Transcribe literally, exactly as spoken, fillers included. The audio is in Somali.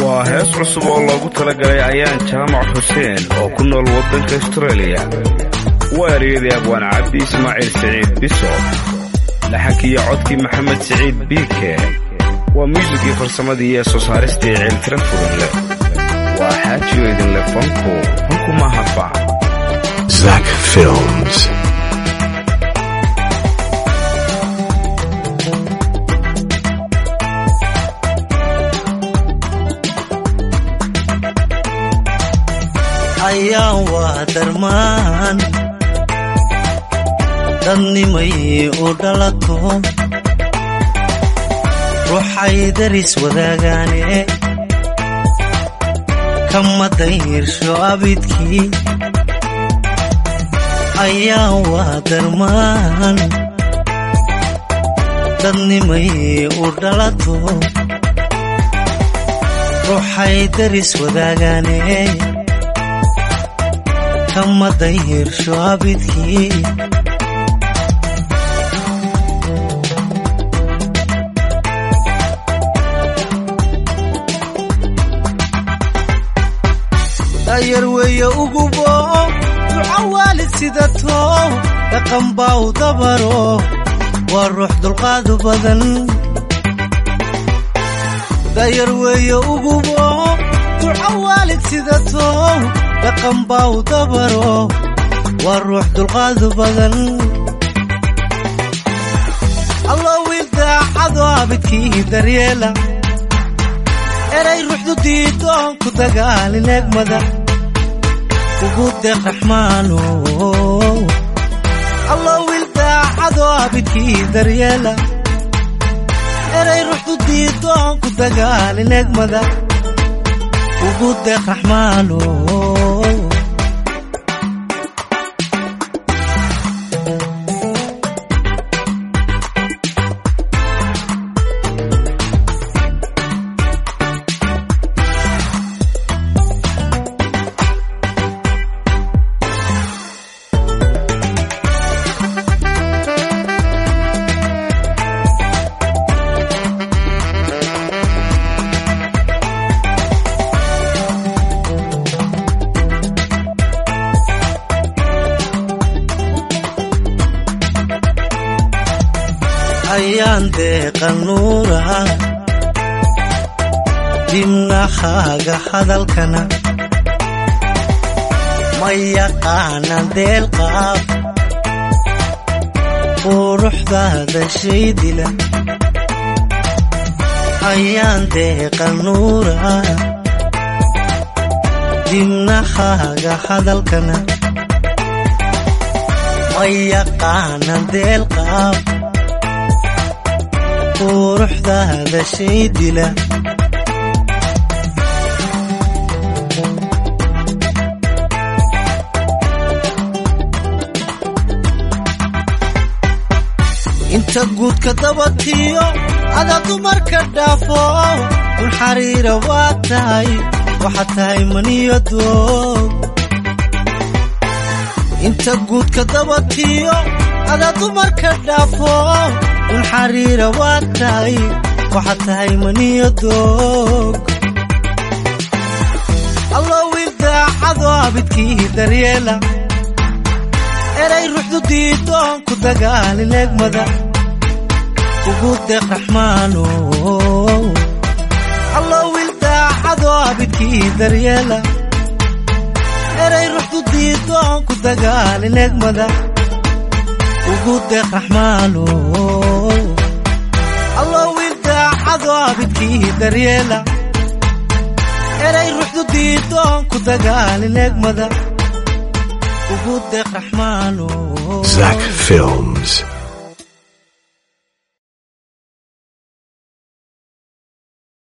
waa hees cusub oo loogu talagalay ayaan jaamac xuseen oo ku nool waddanka Australia. waa ereyadii abwaan cabdi ismaaciil saciid biso, laxankii codkii maxamed saciid biike, waa muusigii farsamadii iyo soo saaristii ciltira furanle. waa xaajiyo idinle fanku fanku maaha fac Zach Films. ayaan waa darmaan dadnimay u dhalato ruuxay daris wadaagaane kama dayrsho abidkii. ayaan waa darmaan dadnimay u dhalato ruuxay daris wadaagaane kama dayrsho abidkii. dayar weeye ugubo duca waalid sidato dhaqan baa u dabaro waa ruux dulqaadu badan. dayar weeye ugubo duca waalid sidato dhaqan baa u dabaro waa ruux dulqaadu badan. allo wiil daacado abidkii daryeela eray ruuxdu diidoon ku dagaalin egmada ugu deeq raxmaano. allo wiil daacado abidkii daryeela eray ruuxdu diidoon ku dagaalin egmada ugu deeq raxmaano. ayaan deeqan nuura dimnahaaga hadalkana ma yaqaanaan deelqaab quruxdaada shay dila. ayaan deeqan nuura dimnahaaga hadalkana ma yaqaanaan deelqaab quruxdaada shay dila. inta guudka dabatiyo ada dumarka dhaafo kun xariira waa tahay waxaa tahay maniyo doog. inta guudka dabatiyo ada dumarka dhaafo kun xariira waa tahay waxaa tahay maniyo doog. allo wiil daacado abidkii daryeela eray ruuxdu diidoon ku dagaalin egmada ugu deeq raxmaano. allo wiil daacado abidkii daryeela eray ruuxdu diidoon ku dagaalin egmada ugu deeq raxmaano. allo wiil daacado abidkii daryeela eray ruuxdu diidoon ku dagaalin egmada ugu deeq raxmaano. Zach Films.